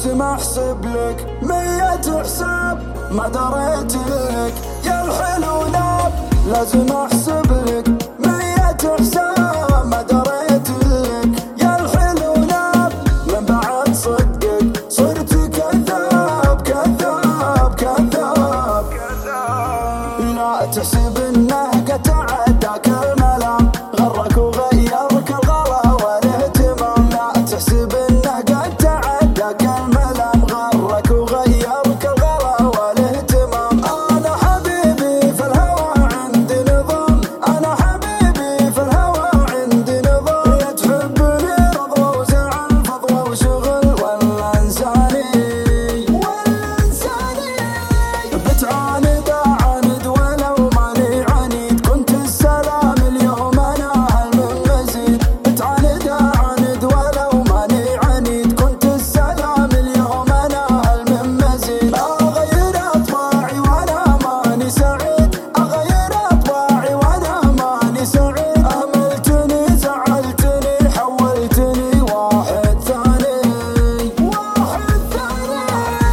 لازم احسب لك 100 حساب ما دريت لك يا الحلو ناب. لازم احسب لك 100 حساب ما دريت لك يا الحلو ناب. من بعد صدقك صرت كذاب كذاب كذاب كذاب. لا تحسب انه قد تعداك الملام، غرك وغيرك الغلا والاهتمام. لا تحسب انه قد تعداك الملام، غرك وغيرك الغلا والاهتمام. انا حبيبي في الهوى عندي نظام، انا حبيبي في الهوى عندي نظام. يا تحبني رضوى وزعل فضوى وشغل ولا انساني ولا انساني. بتعاند اعاند ولو ماني عنيد، كنت السلام اليوم انا هل من مزيد. بتعاند اعاند ولو ماني عنيد، كنت السلام اليوم انا هل من مزيد. اغير اطباعي وانا ماني سعيد، اغير اطباعي وانا ماني سعيد. اهملتني زعلتني حولتني واحد ثاني واحد ثاني.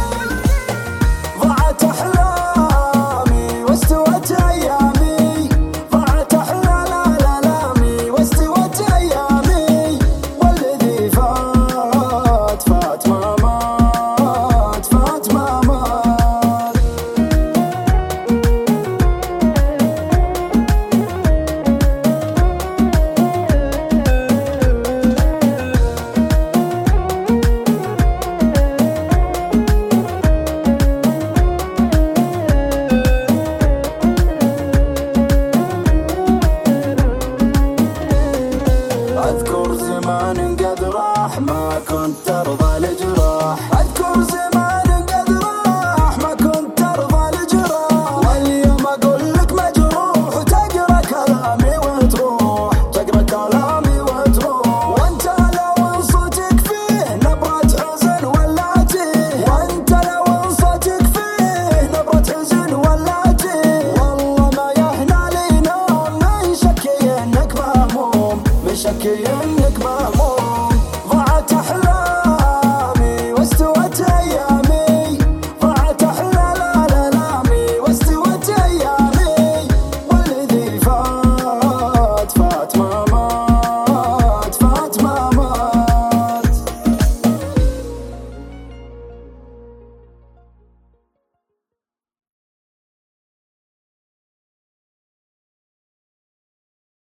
ضاعت احلامي واستوت ايامي، ضاعت احلامي واستوت ايامي. والذي فات فات ما مات فات ما مات. أذكر زمان قد راح ما كنت ترضى الجراح، أذكر زمان قد راح ما كنت ترضى الجراح. واليوم أقول لك مجروح وتقرأ كلامي وتروح، تقرأ كلامي وتروح. وأنت لو صوتك فيه نبرة حزن ولا تيه، وأنت لو صوتك فيه نبرة حزن ولا تيه. والله ما يهنى لي نوم من شكي إنك مهموم، من شكي إنك مهموم. ضاعت أحلامي واستوت أيامي، ضاعت أحلامي واستوت أيامي. والذي فات فات